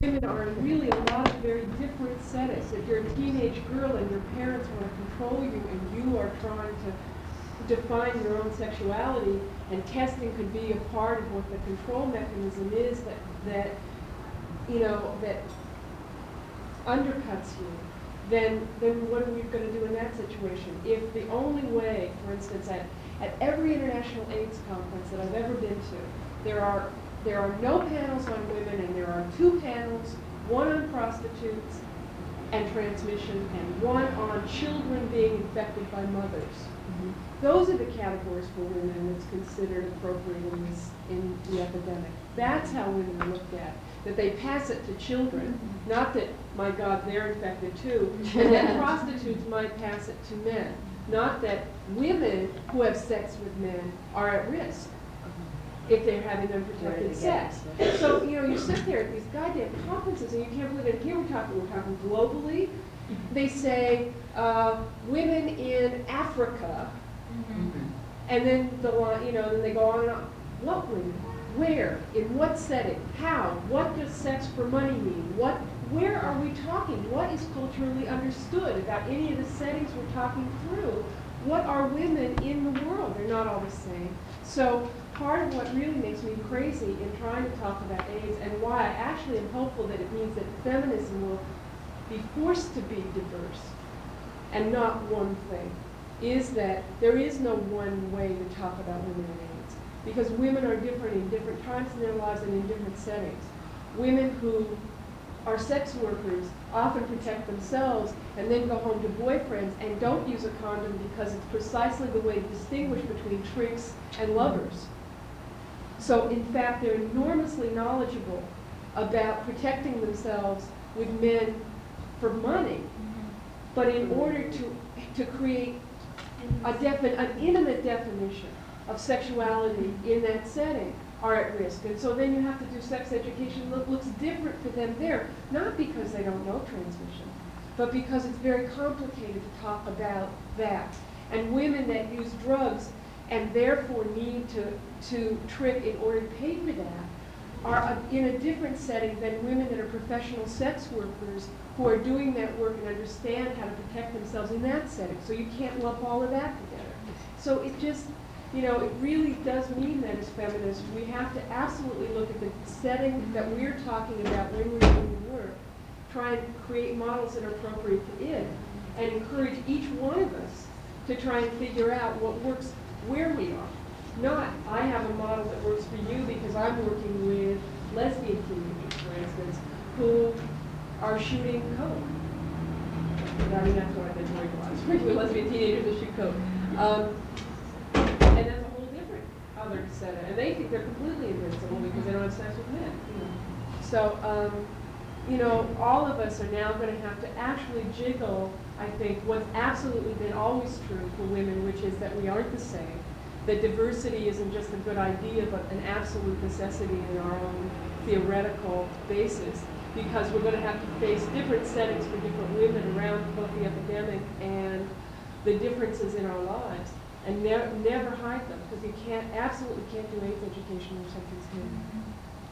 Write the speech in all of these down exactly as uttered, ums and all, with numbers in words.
women are in really a lot of very different settings. If you're a teenage girl and your parents want to control you and you are trying to define your own sexuality, and testing could be a part of what the control mechanism is that, that you know, that undercuts you, then, then what are we going to do in that situation? If the only way, for instance, at, at every international AIDS conference that I've ever been to, there are There are no panels on women, and there are two panels, one on prostitutes and transmission, and one on children being infected by mothers. Mm-hmm. Those are the categories for women that's considered appropriate in, this, in the epidemic. That's how women are looked at, that they pass it to children, mm-hmm. not that, my God, they're infected too, and then prostitutes might pass it to men, not that women who have sex with men are at risk if they're having unprotected sex. So, you know, you sit there at these goddamn conferences and you can't believe it. Here we're talking, we're talking globally. They say uh, women in Africa, mm-hmm. and then the you know, then they go on and on. What women? Where? In what setting? How? What does sex for money mean? What? Where are we talking? What is culturally understood about any of the settings we're talking through? What are women in the world? They're not all the same. So part of what really makes me crazy in trying to talk about AIDS, and why I actually am hopeful that it means that feminism will be forced to be diverse and not one thing, is that there is no one way to talk about women and AIDS. Because women are different in different times in their lives and in different settings. Women who are sex workers often protect themselves and then go home to boyfriends and don't use a condom because it's precisely the way to distinguish between tricks and lovers. So in fact, they're enormously knowledgeable about protecting themselves with men for money. Mm-hmm. But in order to, to create a defi- an intimate definition of sexuality in that setting, are at risk. And so then you have to do sex education that looks different for them there, not because they don't know transmission, but because it's very complicated to talk about that. And women that use drugs and therefore need to, to trick in order to pay for that are in a different setting than women that are professional sex workers who are doing that work and understand how to protect themselves in that setting. So you can't lump all of that together. So it just, you know, it really does mean that as feminists, we have to absolutely look at the setting that we're talking about when we're doing the work, try and create models that are appropriate to it, and encourage each one of us to try and figure out what works where we are. Not, I have a model that works for you because I'm working with lesbian teenagers, for instance, who are shooting coke. I mean, that's what I've been doing a lot, working with lesbian teenagers who shoot coke. Um, and that's a whole different other set of, and they think they're completely invincible because they don't have sex with men. You know. So, um, you know, all of us are now going to have to actually jiggle, I think, what's absolutely been always true for women, which is that we aren't the same. That diversity isn't just a good idea, but an absolute necessity in our own theoretical basis, because we're going to have to face different settings for different women around both the epidemic and the differences in our lives, and ne never hide them, because you can't, absolutely can't do AIDS education where something's hidden.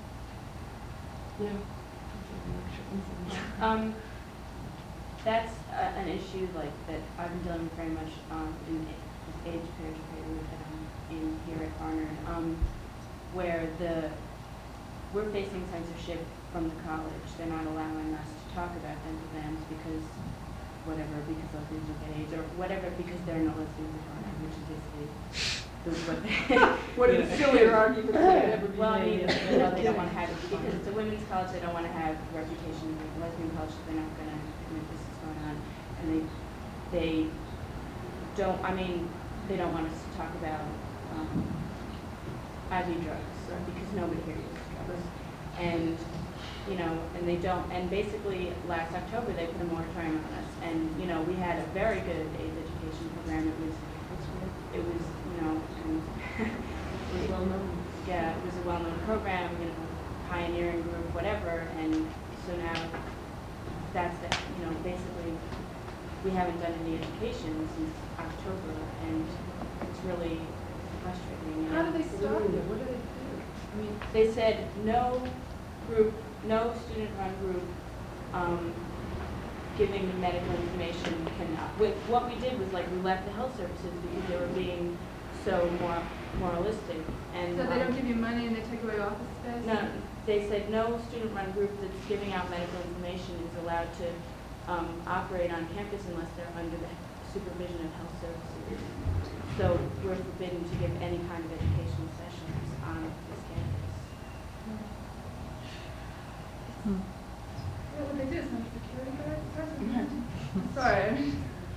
Yeah. Um, that's uh, an issue like that I've been dealing with very much um, in AIDS peer-to-peer um, in here at Barnard, um, where the we're facing censorship from the college. They're not allowing us to talk about embryos because whatever, because lesbians will get AIDS, or whatever, because there are no lesbians at Barnard, which is basically the, what they what are the sillier arguments that ever be well, I made? mean, you know, they don't want to have it because it's a women's college. They don't want to have a reputation like a lesbian college. So they're not going to admit this is going on, and they they don't. I mean, they don't want us to talk about um, I V drugs because nobody here uses drugs, and you know, and they don't. And basically, last October they put a moratorium on us, and you know, we had a very good AIDS education program. It was, it was, you know, and it was well known. Yeah, it was a well-known program, you know, pioneering group, whatever. And so now, that's the, you know, basically, we haven't done any education since October, and it's really frustrating. You know? How do they stop it? What do they do? I mean, they said no group no student-run group, um, giving the medical information cannot. With, what we did was like, we left the health services because they were being so mor- moralistic and. So they don't um, give you money and they take away office space? No, they said no student-run group that's giving out medical information is allowed to um, operate on campus unless they're under the supervision of health services. So we're forbidden to give any kind of educational sessions on this campus. Hmm. What would they do, some security guard person? Sorry.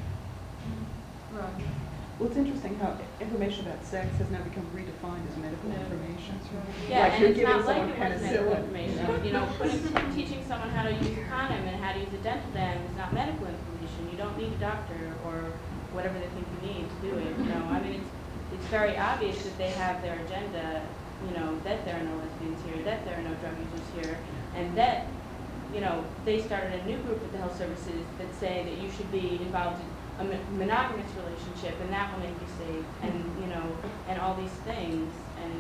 Wrong. Well, it's interesting how information about sex has now become redefined as medical Yeah. information. Yeah, Like and you're it's giving not like someone it was medical penicillin. information. You know, putting, teaching someone how to use a condom and how to use a dental dam is not medical information. You don't need a doctor or whatever they think you need to do it, you know. I mean, it's, it's very obvious that they have their agenda, you know, that there are no lesbians here, that there are no drug users here, and that, you know, they started a new group with the health services that say that you should be involved in a mon- monogamous relationship, and that will make you safe, and, you know, and all these things, and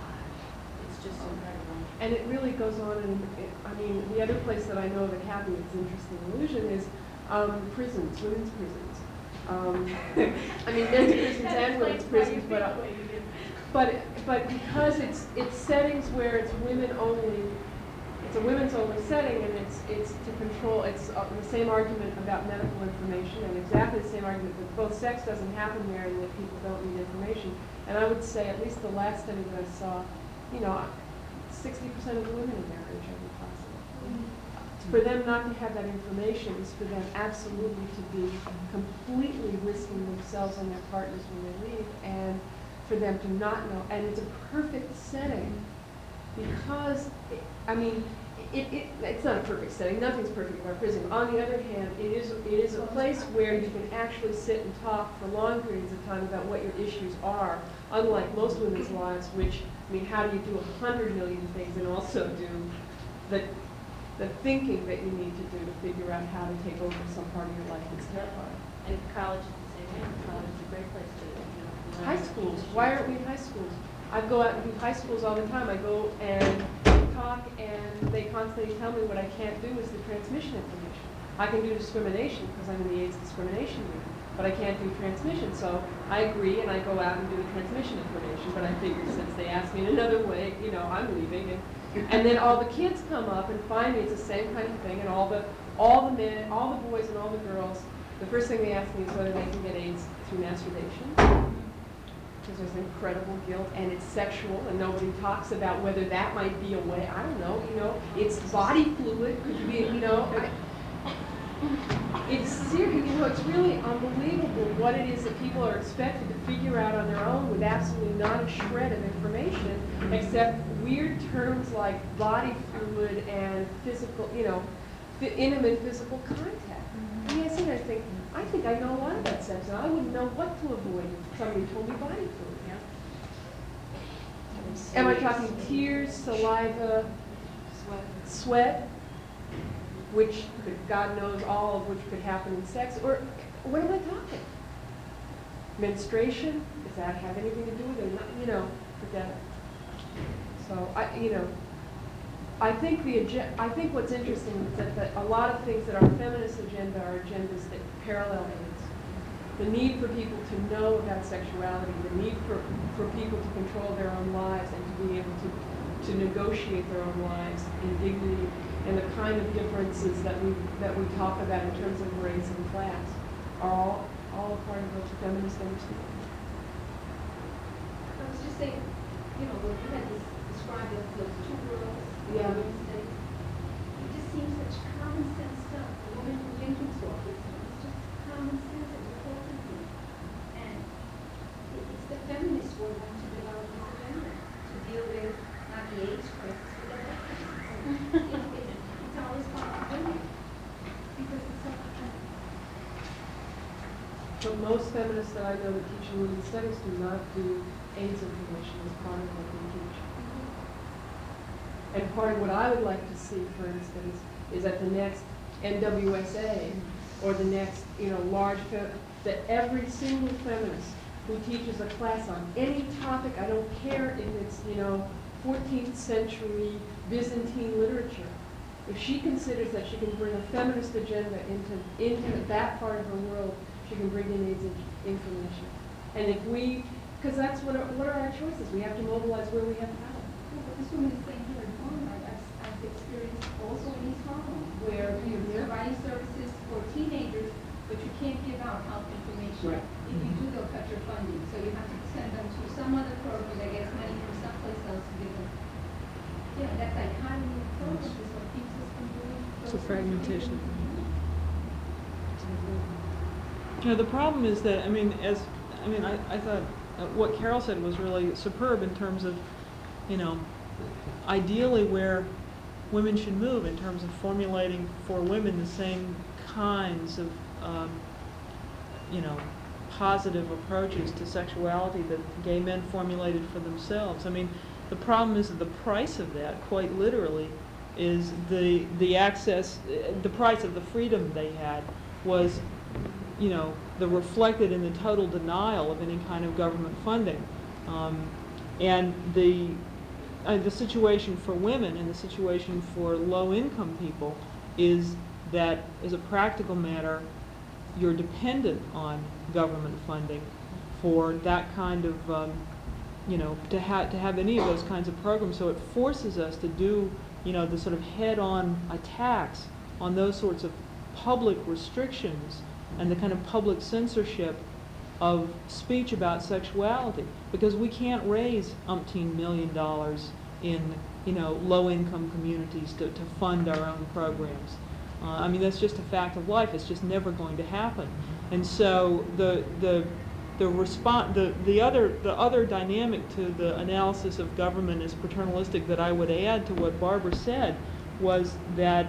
it's just incredible. And it really goes on, and it, I mean, the other place that I know that happened, it's an interesting illusion, is um, prisons, women's prisons. Um, I mean, men's prisons and women's prisons, but, uh, but, but because it's, it's settings where it's women only, it's a women's only setting, and it's, it's to control, it's uh, the same argument about medical information, and exactly the same argument that both sex doesn't happen there and that people don't need information. And I would say, at least the last study that I saw, you know, sixty percent of the women in there are H I V positive. Mm-hmm. For them not to have that information is for them absolutely to be completely risking themselves and their partners when they leave, and for them to not know. And it's a perfect setting because, it, I mean, it, it, it's not a perfect setting. Nothing's perfect about prison. On the other hand, it is, it is a place where you can actually sit and talk for long periods of time about what your issues are, unlike most women's lives, which, I mean, how do you do a hundred million things and also do the, the thinking that you need to do to figure out how to take over some part of your life that's terrifying. And college is the same way. College is a great place to, you know, learn. High schools. Why aren't we in high schools? I go out and do high schools all the time. I go and talk, and they constantly tell me what I can't do is the transmission information. I can do discrimination because I'm in the AIDS discrimination unit, but I can't do transmission. So I agree, and I go out and do the transmission information. But I figure since they asked me in another way, you know, I'm leaving. And, and then all the kids come up and find me. It's the same kind of thing. And all the all the men, all the boys, and all the girls. The first thing they ask me is whether they can get AIDS through masturbation, because there's incredible guilt, and it's sexual, and nobody talks about whether that might be a way. I don't know, you know, it's body fluid, could be, you know. I, it's serious, you know, it's really unbelievable what it is that people are expected to figure out on their own with absolutely not a shred of information, except weird terms like body fluid and physical, you know, intimate physical contact. I mean, I sit there and think, I think I know a lot about sex, and I wouldn't know what to avoid if somebody told me body fluid. Yeah. Am I talking tears, saliva, sweat, sweat, which could, God knows all of which could happen in sex, or what am I talking? Menstruation? Does that have anything to do with it? Not, you know, forget it. So I, you know. I think the ag- I think what's interesting is that, that a lot of things that are feminist agenda are agendas that parallel AIDS. The need for people to know about sexuality, the need for, for people to control their own lives and to be able to, to negotiate their own lives in dignity, and the kind of differences that we that we talk about in terms of race and class are all all a part of those feminist understanding. I was just saying, you know, when you had this described those, those two girls. Yeah. It just seems such common sense stuff. The woman from Jenkins' office, it's just common sense that we're talking to. And it- it's the feminists who want to develop this agenda to deal with not the AIDS crisis, but the health crisis. It- it- It's our responsibility because it's so. But most feminists that I know that teach in women's studies do not do AIDS information as part of what they teach. And part of what I would like to see, for instance, is that the next N W S A or the next, you know, large, fe- that every single feminist who teaches a class on any topic, I don't care if it's, you know, fourteenth century Byzantine literature, If she considers that she can bring a feminist agenda into, into that part of her world, she can bring in AIDS in- information. And if we, because that's what are, what are our choices? We have to mobilize where we have power. Yeah, but this woman is saying here at home, I've, I've I've experienced also in East Harlem, where you're Yeah. providing services for teenagers, but you can't give out health information. Right. If you do, they'll cut your funding, so you have to send them to some other program that gets money from someplace else to give them. You know, that dichotomy of programs is what keeps us from doing. It's a those fragmentation. things. You know, the problem is that, I mean, as, I mean, I, I thought uh, what Carol said was really superb in terms of, you know, ideally where women should move in terms of formulating for women the same kinds of, um, you know, positive approaches to sexuality that gay men formulated for themselves. I mean, the problem is that the price of that, quite literally, is the the access, uh, the price of the freedom they had was, you know, the reflected in the total denial of any kind of government funding. Um, and the uh, the situation for women and the situation for low-income people is that, as a practical matter, you're dependent on government funding for that kind of, um, you know, to have to have any of those kinds of programs. So it forces us to do, you know, the sort of head-on attacks on those sorts of public restrictions and the kind of public censorship of speech about sexuality, because we can't raise umpteen million dollars in, you know, low-income communities to, to fund our own programs. Uh, I mean, that's just a fact of life. It's just never going to happen. And so the the the response, the the other the other dynamic to the analysis of government as paternalistic that I would add to what Barbara said was that,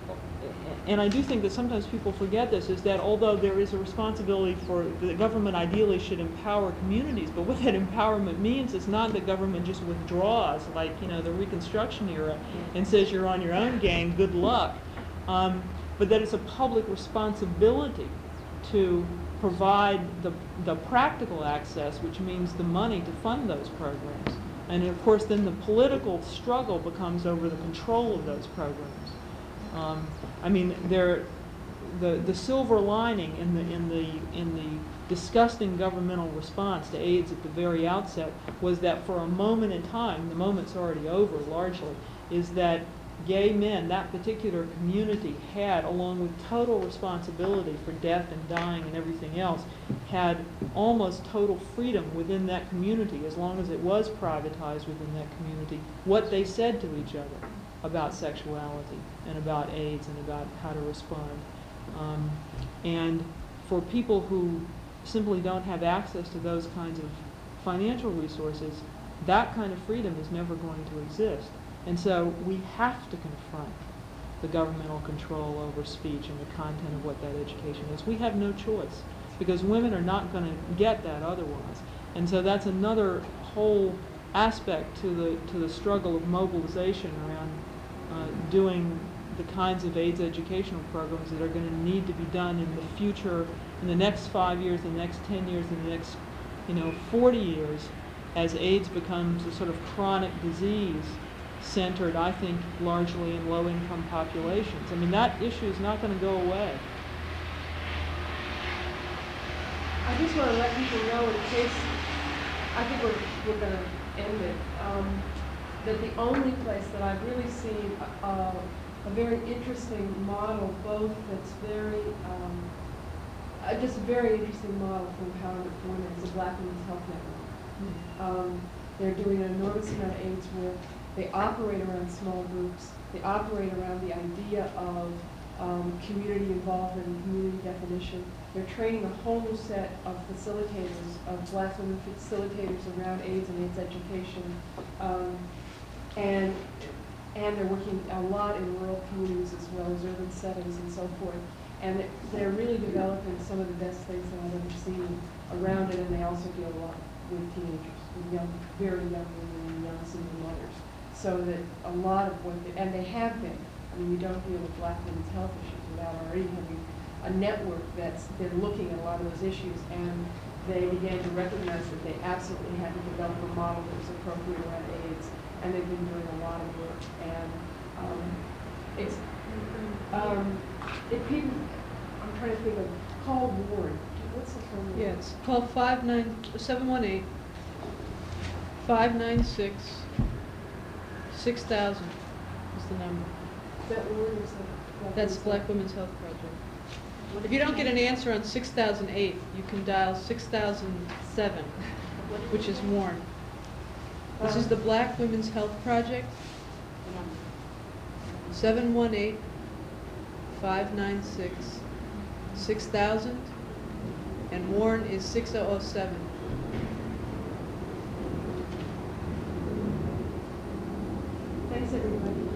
and I do think that sometimes people forget this, is that although there is a responsibility for the government ideally should empower communities, but what that empowerment means is not that government just withdraws like, you know, the Reconstruction era and says you're on your own game, good luck, um, but that it's a public responsibility to provide the, the practical access, which means the money to fund those programs. And of course then the political struggle becomes over the control of those programs. Um, I mean, there, the the silver lining in the in the in the disgusting governmental response to AIDS at the very outset was that for a moment in time, the moment's already over largely, is that gay men, that particular community, had, along with total responsibility for death and dying and everything else, had almost total freedom within that community, as long as it was privatized within that community, what they said to each other about sexuality and about AIDS and about how to respond. Um, and for people who simply don't have access to those kinds of financial resources, that kind of freedom is never going to exist. And so we have to confront the governmental control over speech and the content of what that education is. We have no choice, because women are not going to get that otherwise. And so that's another whole aspect to the to the struggle of mobilization around uh, doing the kinds of AIDS educational programs that are going to need to be done in the future, in the next five years, the next ten years, in the next, you know, forty years, as AIDS becomes a sort of chronic disease centered, I think, largely in low-income populations. I mean, that issue is not going to go away. I just want to let people know, in case, I think we're, we're going to end it, um, that the only place that I've really seen a, a, a very interesting model, both that's very, um, uh, just a very interesting model for empowerment for women, is the Black Women's Health Network. Um, they're doing an enormous amount of AIDS work. They operate around small groups. They operate around the idea of um, community involvement and community definition. They're training a whole new set of facilitators, of Black women facilitators around AIDS and AIDS education. Um, and, and they're working a lot in rural communities as well as urban settings and so forth. And it, they're really developing some of the best things that I've ever seen around it, and they also deal a lot with teenagers, with young, very young women and young single mothers. So that a lot of what, they, and they have been, I mean, you don't deal with Black women's health issues without already having a network that's been looking at a lot of those issues, and they began to recognize that they absolutely had to develop a model that was appropriate around AIDS, and they've been doing a lot of work. And um, It's, um, if people, I'm trying to think of, call Warren. What's the phone number? Yeah, it's call five nine, seven one eight, five nine six, six thousand is the number. Is that Warren or is that? That's Black Women's Health Project. If you don't get an answer on six thousand eight, you can dial six thousand seven, which is Warren. This is the Black Women's Health Project, The number. seven one eight, five nine six, six thousand, and Warren is six thousand seven. Thanks, everybody.